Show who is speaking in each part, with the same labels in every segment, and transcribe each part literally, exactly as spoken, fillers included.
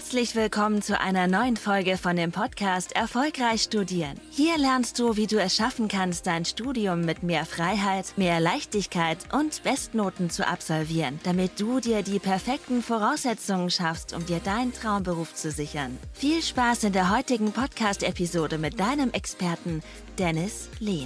Speaker 1: Herzlich willkommen zu einer neuen Folge von dem Podcast Erfolgreich Studieren. Hier lernst du, wie du es schaffen kannst, dein Studium mit mehr Freiheit, mehr Leichtigkeit und Bestnoten zu absolvieren, damit du dir die perfekten Voraussetzungen schaffst, um dir deinen Traumberuf zu sichern. Viel Spaß in der heutigen Podcast-Episode mit deinem Experten Dennis Lehn.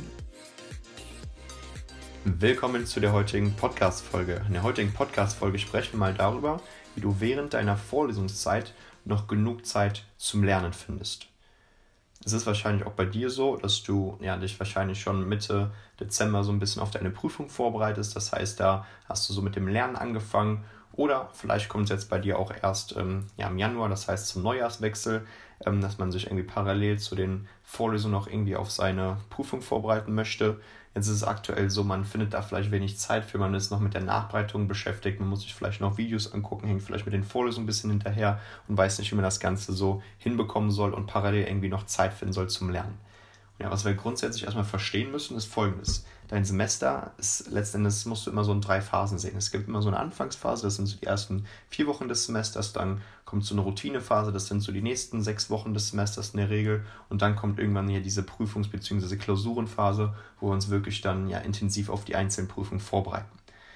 Speaker 2: Willkommen zu der heutigen Podcast-Folge. In der heutigen Podcast-Folge sprechen wir mal darüber, wie du während deiner Vorlesungszeit noch genug Zeit zum Lernen findest. Es ist wahrscheinlich auch bei dir so, dass du ja, dich wahrscheinlich schon Mitte Dezember so ein bisschen auf deine Prüfung vorbereitest. Das heißt, da hast du so mit dem Lernen angefangen. Oder vielleicht kommt es jetzt bei dir auch erst ähm, ja, im Januar, das heißt zum Neujahrswechsel, ähm, dass man sich irgendwie parallel zu den Vorlesungen noch irgendwie auf seine Prüfung vorbereiten möchte. Jetzt ist es aktuell so, man findet da vielleicht wenig Zeit für, man ist noch mit der Nachbereitung beschäftigt, man muss sich vielleicht noch Videos angucken, hängt vielleicht mit den Vorlesungen ein bisschen hinterher und weiß nicht, wie man das Ganze so hinbekommen soll und parallel irgendwie noch Zeit finden soll zum Lernen. Ja, was wir grundsätzlich erstmal verstehen müssen, ist Folgendes. Dein Semester ist letztendlich, musst du immer so in drei Phasen sehen. Es gibt immer so eine Anfangsphase, das sind so die ersten vier Wochen des Semesters, dann kommt so eine Routinephase, das sind so die nächsten sechs Wochen des Semesters in der Regel und dann kommt irgendwann hier diese Prüfungs- bzw. Klausurenphase, wo wir uns wirklich dann ja intensiv auf die einzelnen Prüfungen vorbereiten.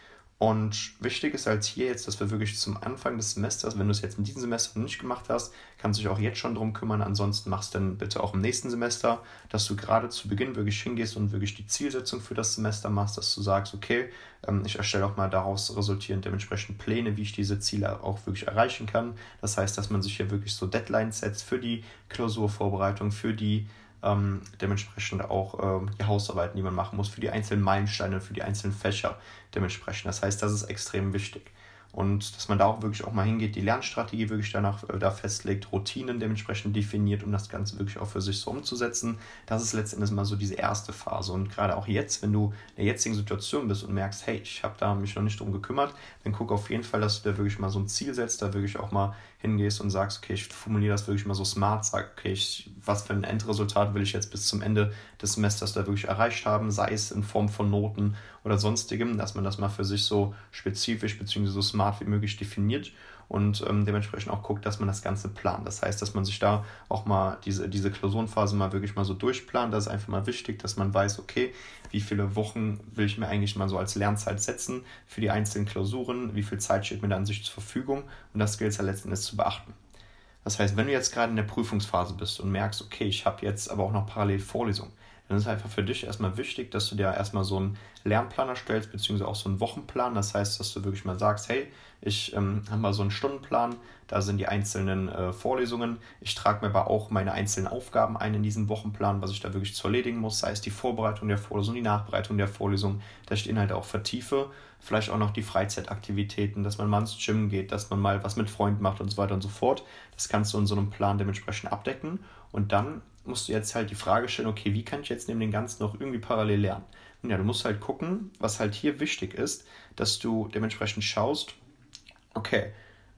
Speaker 2: Und wichtig ist halt hier jetzt, dass wir wirklich zum Anfang des Semesters, wenn du es jetzt in diesem Semester noch nicht gemacht hast, kannst du dich auch jetzt schon drum kümmern. Ansonsten machst du dann bitte auch im nächsten Semester, dass du gerade zu Beginn wirklich hingehst und wirklich die Zielsetzung für das Semester machst, dass du sagst, okay, ich erstelle auch mal daraus resultierend dementsprechend Pläne, wie ich diese Ziele auch wirklich erreichen kann. Das heißt, dass man sich hier wirklich so Deadlines setzt für die Klausurvorbereitung, für die Ähm, dementsprechend auch ähm, die Hausarbeiten, die man machen muss, für die einzelnen Meilensteine, für die einzelnen Fächer dementsprechend. Das heißt, das ist extrem wichtig. Und dass man da auch wirklich auch mal hingeht, die Lernstrategie wirklich danach äh, da festlegt, Routinen dementsprechend definiert, um das Ganze wirklich auch für sich so umzusetzen. Das ist letztendlich mal so diese erste Phase. Und gerade auch jetzt, wenn du in der jetzigen Situation bist und merkst, hey, ich habe da mich noch nicht drum gekümmert, dann guck auf jeden Fall, dass du da wirklich mal so ein Ziel setzt, da wirklich auch mal hingehst und sagst, okay, ich formuliere das wirklich mal so smart, sag, okay, ich, was für ein Endresultat will ich jetzt bis zum Ende des Semesters da wirklich erreicht haben, sei es in Form von Noten oder sonstigem, dass man das mal für sich so spezifisch bzw. so smart wie möglich definiert und ähm, dementsprechend auch guckt, dass man das Ganze plant. Das heißt, dass man sich da auch mal diese, diese Klausurenphase mal wirklich mal so durchplant. Das ist einfach mal wichtig, dass man weiß, okay, wie viele Wochen will ich mir eigentlich mal so als Lernzeit setzen für die einzelnen Klausuren, wie viel Zeit steht mir da an sich zur Verfügung und das gilt es ja letzten Endes zu beachten. Das heißt, wenn du jetzt gerade in der Prüfungsphase bist und merkst, okay, ich habe jetzt aber auch noch parallel Vorlesungen, dann ist einfach für dich erstmal wichtig, dass du dir erstmal so einen Lernplan erstellst, beziehungsweise auch so einen Wochenplan. Das heißt, dass du wirklich mal sagst, hey, ich ähm, habe mal so einen Stundenplan, da sind die einzelnen äh, Vorlesungen. Ich trage mir aber auch meine einzelnen Aufgaben ein in diesen Wochenplan, was ich da wirklich zu erledigen muss, sei es die Vorbereitung der Vorlesung, die Nachbereitung der Vorlesung, dass ich die Inhalte auch vertiefe. Vielleicht auch noch die Freizeitaktivitäten, dass man mal ins Gym geht, dass man mal was mit Freunden macht und so weiter und so fort. Das kannst du in so einem Plan dementsprechend abdecken. Und dann musst du jetzt halt die Frage stellen, okay, wie kann ich jetzt neben dem Ganzen noch irgendwie parallel lernen? Und ja, du musst halt gucken, was halt hier wichtig ist, dass du dementsprechend schaust, okay,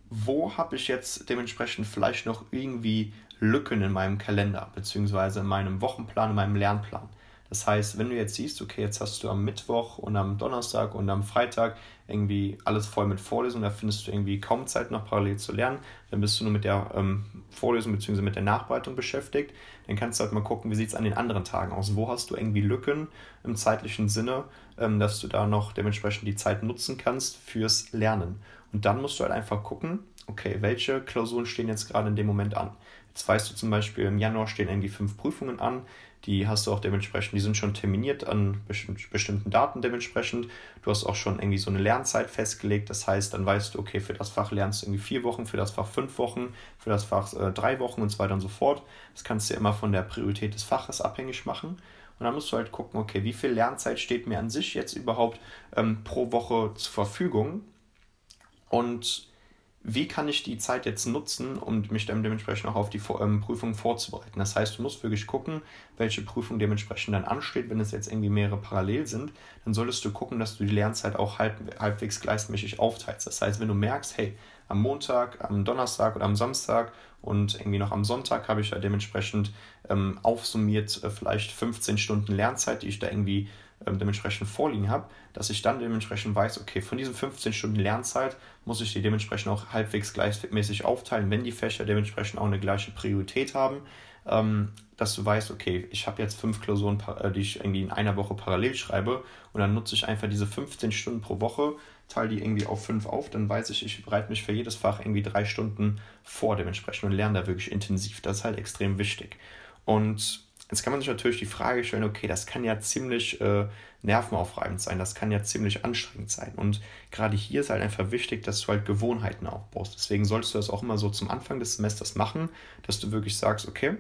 Speaker 2: wo habe ich jetzt dementsprechend vielleicht noch irgendwie Lücken in meinem Kalender, beziehungsweise in meinem Wochenplan, in meinem Lernplan. Das heißt, wenn du jetzt siehst, okay, jetzt hast du am Mittwoch und am Donnerstag und am Freitag irgendwie alles voll mit Vorlesungen, da findest du irgendwie kaum Zeit noch parallel zu lernen, dann bist du nur mit der ähm, Vorlesung bzw. mit der Nachbereitung beschäftigt, dann kannst du halt mal gucken, wie sieht es an den anderen Tagen aus, wo hast du irgendwie Lücken im zeitlichen Sinne, ähm, dass du da noch dementsprechend die Zeit nutzen kannst fürs Lernen. Und dann musst du halt einfach gucken, okay, welche Klausuren stehen jetzt gerade in dem Moment an. Jetzt weißt du zum Beispiel, im Januar stehen irgendwie fünf Prüfungen an, die hast du auch dementsprechend, die sind schon terminiert an bestimmten Daten dementsprechend. Du hast auch schon irgendwie so eine Lernzeit festgelegt, das heißt, dann weißt du, okay, für das Fach lernst du irgendwie vier Wochen, für das Fach fünf Wochen, für das Fach äh, drei Wochen und so weiter und so fort. Das kannst du ja immer von der Priorität des Faches abhängig machen. Und dann musst du halt gucken, okay, wie viel Lernzeit steht mir an sich jetzt überhaupt ähm, pro Woche zur Verfügung und wie kann ich die Zeit jetzt nutzen, um mich dann dementsprechend auch auf die ähm, Prüfung vorzubereiten. Das heißt, du musst wirklich gucken, welche Prüfung dementsprechend dann ansteht. Wenn es jetzt irgendwie mehrere parallel sind, dann solltest du gucken, dass du die Lernzeit auch halb, halbwegs gleichmäßig aufteilst. Das heißt, wenn du merkst, hey, am Montag, am Donnerstag oder am Samstag und irgendwie noch am Sonntag habe ich ja dementsprechend ähm, aufsummiert äh, vielleicht fünfzehn Stunden Lernzeit, die ich da irgendwie ähm, dementsprechend vorliegen habe, dass ich dann dementsprechend weiß, okay, von diesen fünfzehn Stunden Lernzeit muss ich die dementsprechend auch halbwegs gleichmäßig aufteilen, wenn die Fächer dementsprechend auch eine gleiche Priorität haben, ähm, dass du weißt, okay, ich habe jetzt fünf Klausuren, die ich irgendwie in einer Woche parallel schreibe und dann nutze ich einfach diese fünfzehn Stunden pro Woche, teile die irgendwie auf fünf auf, dann weiß ich, ich bereite mich für jedes Fach irgendwie drei Stunden vor dementsprechend und lerne da wirklich intensiv. Das ist halt extrem wichtig. Und jetzt kann man sich natürlich die Frage stellen, okay, das kann ja ziemlich äh, nervenaufreibend sein, das kann ja ziemlich anstrengend sein. Und gerade hier ist halt einfach wichtig, dass du halt Gewohnheiten aufbaust. Deswegen solltest du das auch immer so zum Anfang des Semesters machen, dass du wirklich sagst, okay,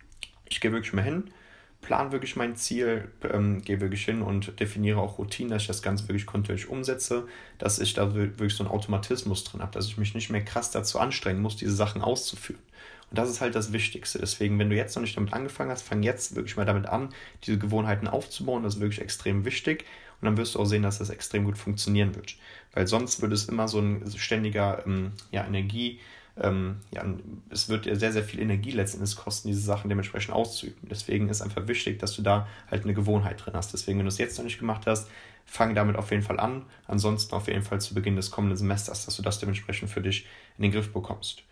Speaker 2: ich gehe wirklich mal hin, plan wirklich mein Ziel, ähm, gehe wirklich hin und definiere auch Routinen, dass ich das Ganze wirklich kontinuierlich umsetze, dass ich da wirklich so einen Automatismus drin habe, dass ich mich nicht mehr krass dazu anstrengen muss, diese Sachen auszuführen. Und das ist halt das Wichtigste. Deswegen, wenn du jetzt noch nicht damit angefangen hast, fang jetzt wirklich mal damit an, diese Gewohnheiten aufzubauen. Das ist wirklich extrem wichtig. Und dann wirst du auch sehen, dass das extrem gut funktionieren wird. Weil sonst würde es immer so ein ständiger ähm, ja, Energie, ähm, ja, es wird ja sehr, sehr viel Energie letztendlich kosten, diese Sachen dementsprechend auszuüben. Deswegen ist einfach wichtig, dass du da halt eine Gewohnheit drin hast. Deswegen, wenn du es jetzt noch nicht gemacht hast, fang damit auf jeden Fall an. Ansonsten auf jeden Fall zu Beginn des kommenden Semesters, dass du das dementsprechend für dich in den Griff bekommst.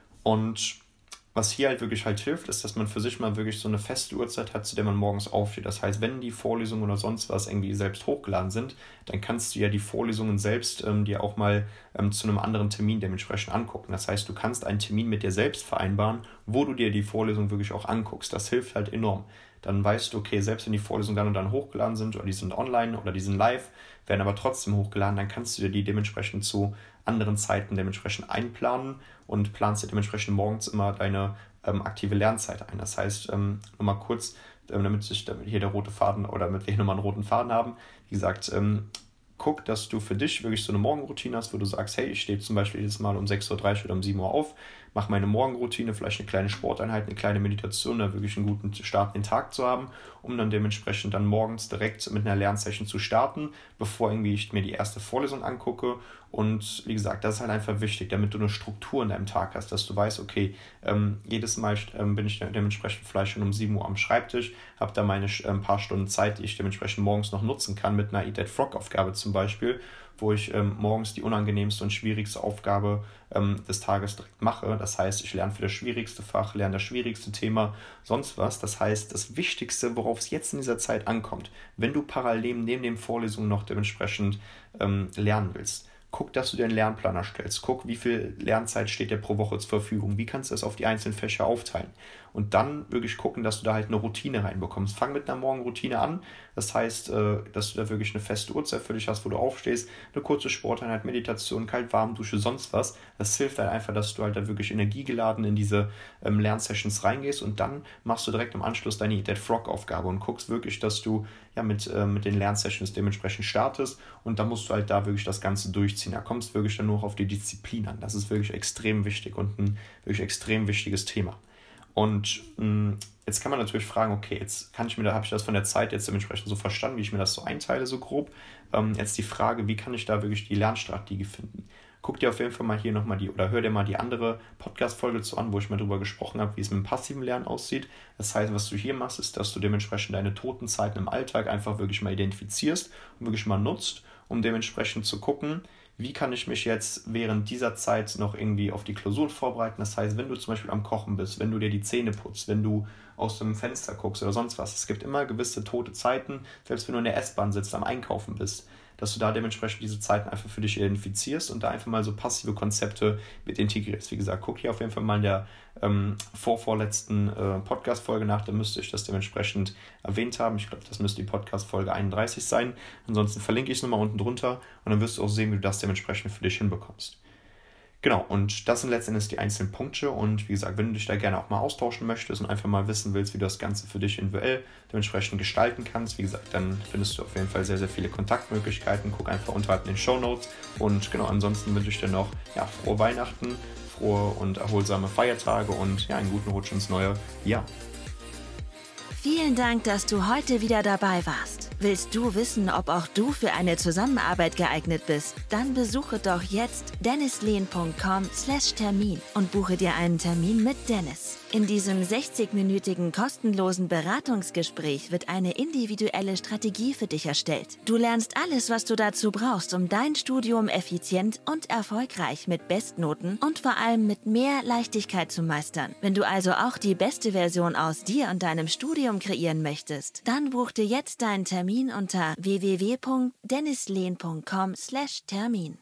Speaker 2: Und was hier halt wirklich halt hilft, ist, dass man für sich mal wirklich so eine feste Uhrzeit hat, zu der man morgens aufsteht. Das heißt, wenn die Vorlesungen oder sonst was irgendwie selbst hochgeladen sind, dann kannst du ja die Vorlesungen selbst ähm, dir auch mal ähm, zu einem anderen Termin dementsprechend angucken. Das heißt, du kannst einen Termin mit dir selbst vereinbaren, wo du dir die Vorlesung wirklich auch anguckst. Das hilft halt enorm. Dann weißt du, okay, selbst wenn die Vorlesungen dann und dann hochgeladen sind oder die sind online oder die sind live, werden aber trotzdem hochgeladen, dann kannst du dir die dementsprechend zu anderen Zeiten dementsprechend einplanen und planst dir dementsprechend morgens immer deine ähm, aktive Lernzeit ein. Das heißt, ähm, nochmal kurz, ähm, damit sich damit hier der rote Faden oder damit wir hier nochmal einen roten Faden haben, wie gesagt, ähm, guck, dass du für dich wirklich so eine Morgenroutine hast, wo du sagst, hey, ich stehe zum Beispiel jedes Mal um sechs Uhr dreißig oder um sieben Uhr auf, mache meine Morgenroutine, vielleicht eine kleine Sporteinheit, eine kleine Meditation, da wirklich einen guten Start in den Tag zu haben, um dann dementsprechend dann morgens direkt mit einer Lernsession zu starten, bevor irgendwie ich mir die erste Vorlesung angucke. Und wie gesagt, das ist halt einfach wichtig, damit du eine Struktur in deinem Tag hast, dass du weißt, okay, ähm, jedes Mal ähm, bin ich dementsprechend vielleicht schon um sieben Uhr am Schreibtisch, habe da meine ähm, paar Stunden Zeit, die ich dementsprechend morgens noch nutzen kann mit einer Eat That Frog Aufgabe zum Beispiel, wo ich ähm, morgens die unangenehmste und schwierigste Aufgabe ähm, des Tages direkt mache. Das heißt, ich lerne für das schwierigste Fach, lerne das schwierigste Thema, sonst was. Das heißt, das Wichtigste, worauf es jetzt in dieser Zeit ankommt, wenn du parallel neben den Vorlesungen noch dementsprechend ähm, lernen willst, guck, dass du dir einen Lernplan erstellst. Guck, wie viel Lernzeit steht dir pro Woche zur Verfügung. Wie kannst du das auf die einzelnen Fächer aufteilen? Und dann wirklich gucken, dass du da halt eine Routine reinbekommst. Fang mit einer Morgenroutine an. Das heißt, dass du da wirklich eine feste Uhrzeit für dich hast, wo du aufstehst. Eine kurze Sporteinheit, Meditation, Kalt-Warm-Dusche, sonst was. Das hilft halt einfach, dass du halt da wirklich energiegeladen in diese ähm, Lernsessions reingehst. Und dann machst du direkt im Anschluss deine Eat That Frog-Aufgabe und guckst wirklich, dass du ja mit, äh, mit den Lernsessions dementsprechend startest. Und dann musst du halt da wirklich das Ganze durchziehen. Da kommst du wirklich dann nur auf die Disziplin an. Das ist wirklich extrem wichtig und ein wirklich extrem wichtiges Thema. Und mh, jetzt kann man natürlich fragen, okay, jetzt kann ich mir, da habe ich das von der Zeit jetzt dementsprechend so verstanden, wie ich mir das so einteile, so grob. Ähm, jetzt die Frage, wie kann ich da wirklich die Lernstrategie finden? Guck dir auf jeden Fall mal hier nochmal die, oder hör dir mal die andere Podcast-Folge zu an, wo ich mal drüber gesprochen habe, wie es mit dem passiven Lernen aussieht. Das heißt, was du hier machst, ist, dass du dementsprechend deine toten Zeiten im Alltag einfach wirklich mal identifizierst und wirklich mal nutzt, um dementsprechend zu gucken, wie kann ich mich jetzt während dieser Zeit noch irgendwie auf die Klausuren vorbereiten. Das heißt, wenn du zum Beispiel am Kochen bist, wenn du dir die Zähne putzt, wenn du aus dem Fenster guckst oder sonst was. Es gibt immer gewisse tote Zeiten, selbst wenn du in der S-Bahn sitzt, am Einkaufen bist, dass du da dementsprechend diese Zeiten einfach für dich identifizierst und da einfach mal so passive Konzepte mit integrierst. Wie gesagt, guck hier auf jeden Fall mal in der ähm, vorvorletzten äh, Podcast-Folge nach, da müsste ich das dementsprechend erwähnt haben. Ich glaube, das müsste die Podcast-Folge einunddreißig sein. Ansonsten verlinke ich es nochmal unten drunter und dann wirst du auch sehen, wie du das dementsprechend für dich hinbekommst. Genau, und das sind letztendlich die einzelnen Punkte und wie gesagt, wenn du dich da gerne auch mal austauschen möchtest und einfach mal wissen willst, wie du das Ganze für dich individuell dementsprechend gestalten kannst, wie gesagt, dann findest du auf jeden Fall sehr, sehr viele Kontaktmöglichkeiten. Guck einfach unterhalb in den Shownotes und genau, ansonsten wünsche ich dir noch ja, frohe Weihnachten, frohe und erholsame Feiertage und ja, einen guten Rutsch ins neue Jahr.
Speaker 1: Vielen Dank, dass du heute wieder dabei warst. Willst du wissen, ob auch du für eine Zusammenarbeit geeignet bist? Dann besuche doch jetzt dennislehn punkt com slash Termin und buche dir einen Termin mit Dennis. In diesem sechzig-minütigen kostenlosen Beratungsgespräch wird eine individuelle Strategie für dich erstellt. Du lernst alles, was du dazu brauchst, um dein Studium effizient und erfolgreich mit Bestnoten und vor allem mit mehr Leichtigkeit zu meistern. Wenn du also auch die beste Version aus dir und deinem Studium kreieren möchtest, dann buch dir jetzt deinen Termin unter w w w punkt dennislehn punkt com slash Termin.